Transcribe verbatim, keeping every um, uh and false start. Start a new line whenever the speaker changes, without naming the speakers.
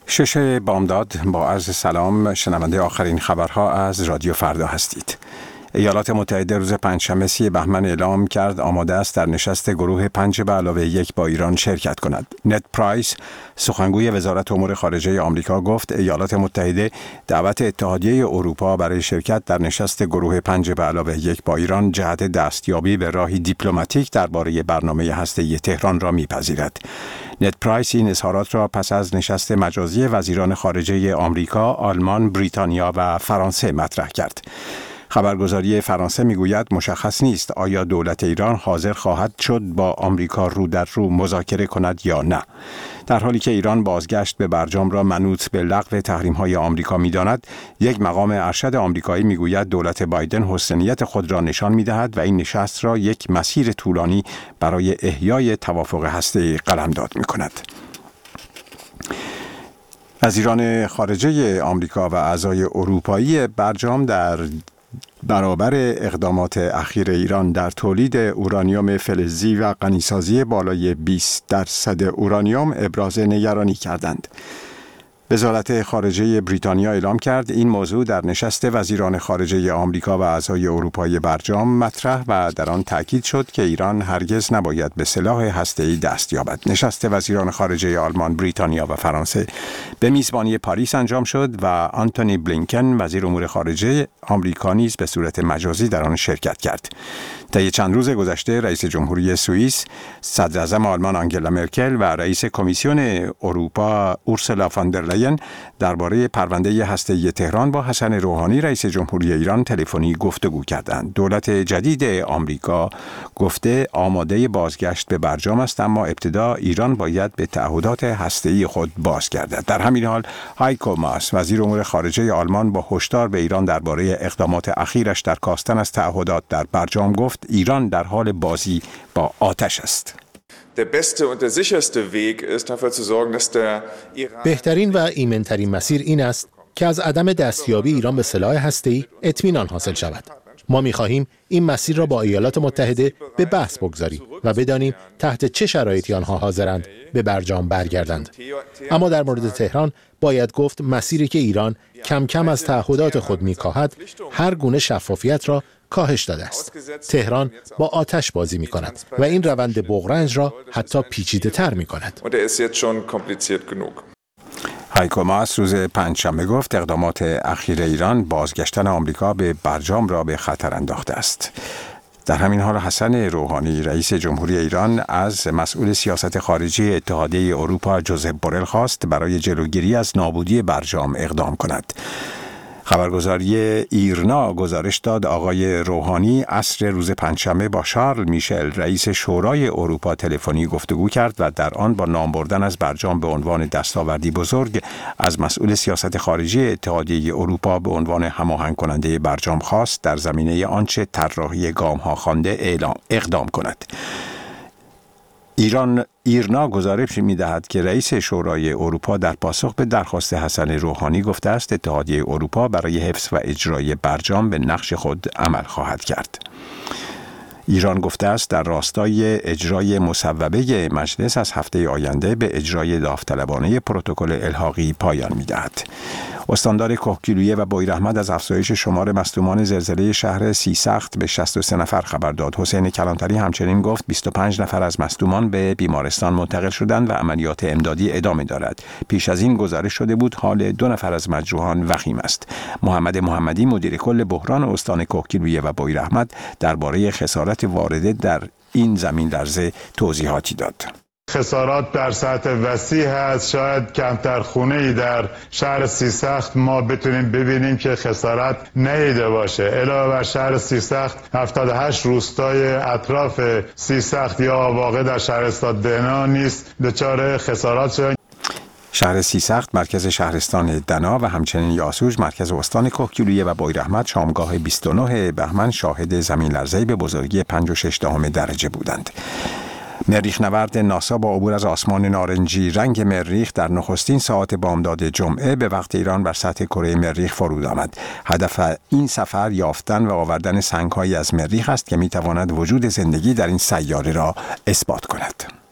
شش بامداد با عرض سلام، شنونده آخرین خبرها از رادیو فردا هستید. ایالات متحده روز پنجشنبه سی بهمن اعلام کرد آماده است در نشست گروه پنج به علاوه یک با ایران شرکت کند. نت پرایس، سخنگوی وزارت امور خارجه آمریکا، گفت ایالات متحده دعوت اتحادیه اروپا برای شرکت در نشست گروه پنج به علاوه یک با ایران جهت دستیابی به راهی دیپلماتیک درباره برنامه هسته‌ای تهران را می‌پذیرد. نت پرایس این اظهارات را پس از نشست مجازی وزیران خارجه آمریکا، آلمان، بریتانیا و فرانسه مطرح کرد. خبرگزاری فرانسه میگوید مشخص نیست آیا دولت ایران حاضر خواهد شد با آمریکا رو در رو مذاکره کند یا نه. در حالی که ایران بازگشت به برجام را منوط به لغو تحریم‌های آمریکا می‌داند، یک مقام ارشد آمریکایی میگوید دولت بایدن حسن نیت خود را نشان می‌دهد و این نشست را یک مسیر طولانی برای احیای توافق هسته‌ای قلمداد می‌کند. وزیران خارجه آمریکا و اعضای اروپایی برجام در برابر اقدامات اخیر ایران در تولید اورانیوم فلزی و غنیسازی بالای بیست درصد اورانیوم ابراز نگرانی کردند. وزارت خارجه بریتانیا اعلام کرد این موضوع در نشست وزیران خارجه آمریکا و اعضای اروپایی برجام مطرح و در آن تاکید شد که ایران هرگز نباید به سلاح هسته‌ای دست یابد. نشست وزیران خارجه آلمان، بریتانیا و فرانسه به میزبانی پاریس انجام شد و آنتونی بلینکن وزیر امور خارجه آمریکا نیز به صورت مجازی در آن شرکت کرد. طی چند روز گذشته رئیس جمهوری سوئیس، صدر اعظم آلمان آنگلا مرکل و رئیس کمیسیون اروپا اورسولا فاندرلاین درباره پرونده هسته‌ای تهران با حسن روحانی رئیس جمهوری ایران تلفنی گفتگو کردند. دولت جدید آمریکا گفته آماده بازگشت به برجام است، اما ابتدا ایران باید به تعهدات هسته‌ای خود بازگردد. در همین حال هایکو ماس وزیر امور خارجه آلمان با هشدار به ایران درباره اقدامات اخیرش در کاستن از تعهدات در برجام گفت ایران در حال بازی با آتش است.
بهترین و ایمن‌ترین مسیر این است که از عدم دستیابی ایران به سلاح هسته‌ای اطمینان حاصل شود. ما می‌خواهیم این مسیر را با ایالات متحده به بحث بگذاریم و بدانیم تحت چه شرایطی آنها حاضرند به برجام برگردند. اما در مورد تهران باید گفت مسیری که ایران کم کم از تعهدات خود می‌کاهد هر گونه شفافیت را کاهش داده است. تهران با آتش بازی می کند و این روند بغرنج را حتی پیچیده تر می کند.
هایکو ماس روز پنجشنبه گفت اقدامات اخیر ایران بازگشتن آمریکا به برجام را به خطر انداخته است. در همین حال حسن روحانی رئیس جمهوری ایران از مسئول سیاست خارجی اتحادیه اروپا جوزپ بورل خواست برای جلوگیری از نابودی برجام اقدام کند. خبرگزاری ایرنا گزارش داد آقای روحانی عصر روز پنجشنبه با شارل میشل رئیس شورای اروپا تلفنی گفتگو کرد و در آن با نام بردن از برجام به عنوان دستاوردی بزرگ از مسئول سیاست خارجی اتحادیه اروپا به عنوان هماهنگ کننده برجام خواست در زمینه آنچه طراحی گام‌ها خوانده اعلام اقدام کند. ایران ایرنا گزارش می‌دهد که رئیس شورای اروپا در پاسخ به درخواست حسن روحانی گفته است اتحادیه اروپا برای حفظ و اجرای برجام به نقش خود عمل خواهد کرد. ایران گفته است در راستای اجرای مصوبه مجلس از هفته آینده به اجرای داوطلبانه پروتکل الحاقی پایان می‌دهد. استاندار کهگیلویه و بویراحمد از افزایش شمار مصدومان زلزله شهر سیسخت به شصت و سه نفر خبر داد. حسین کلانتری همچنین گفت بیست و پنج نفر از مصدومان به بیمارستان منتقل شدند و عملیات امدادی ادامه دارد. پیش از این گزارش شده بود حال دو نفر از مجروحان وخیم است. محمد محمدی مدیر کل بحران استان کهگیلویه و بویراحمد درباره خسارات وارده در این زمین لرزه توضیحاتی داد.
خسارات در سطح وسیع هست. شاید کمتر خونه‌ای در شهر سیسخت ما بتونیم ببینیم که خسارت نیده باشه. علاوه بر شهر سیسخت هفتاد و هشت روستای اطراف سیسخت یا واقع در شهرستان دنا نیست دچار خسارات شدن.
شهر سیسخت مرکز شهرستان دنا و همچنین یاسوج مرکز استان کهگیلویه و بویراحمد شامگاه بیست و نه بهمن شاهد زمین لرزه‌ای به بزرگی پنج و شش دهم درجه بودند. مریخ نورد ناسا با عبور از آسمان نارنجی رنگ مریخ در نخستین ساعات بامداد جمعه به وقت ایران بر سطح کره مریخ فرود آمد. هدف این سفر یافتن و آوردن سنگ‌هایی از مریخ است که می‌تواند وجود زندگی در این سیاره را اثبات کند.